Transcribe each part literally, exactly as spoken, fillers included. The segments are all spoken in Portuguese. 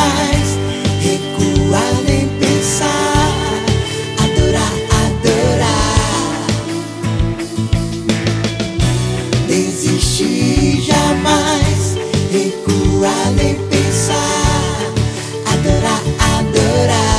jamais recuar nem pensar. Adorar, adorar. Desistir jamais, recuar nem pensar. Adorar, adorar.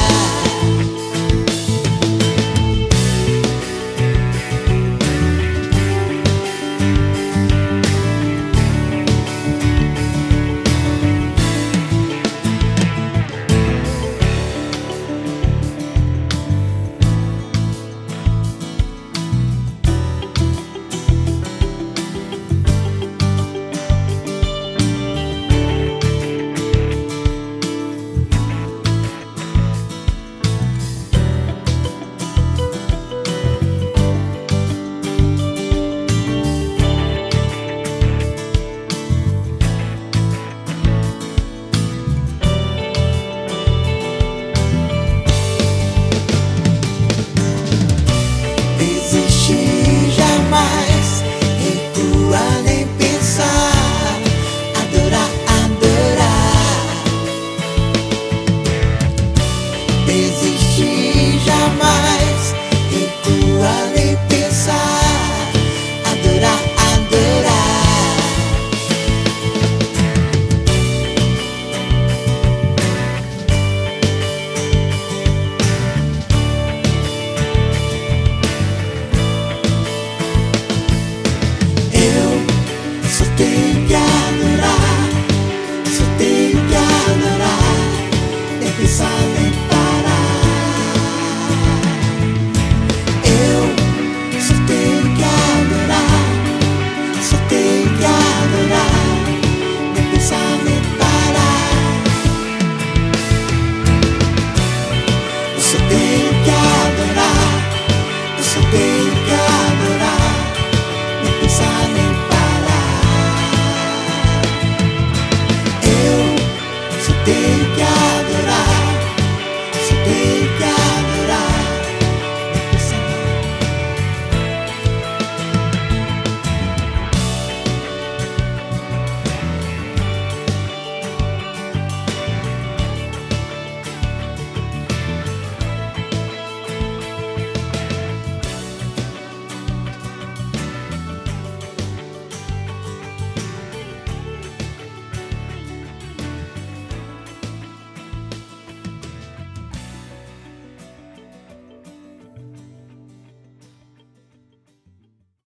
Desistir jamais, recuar nem pensar. Adorar, adorar. Desistir jamais, recuar nem pensar. Adorar, adorar. Só tenho que adorar, só tenho que adorar, nem pensar nem parar. Eu só tenho que adorar, só tenho que adorar, nem pensar nem parar. Eu só tenho que adorar, eu só tenho que adorar, nem pensar nem parar. Só tenho que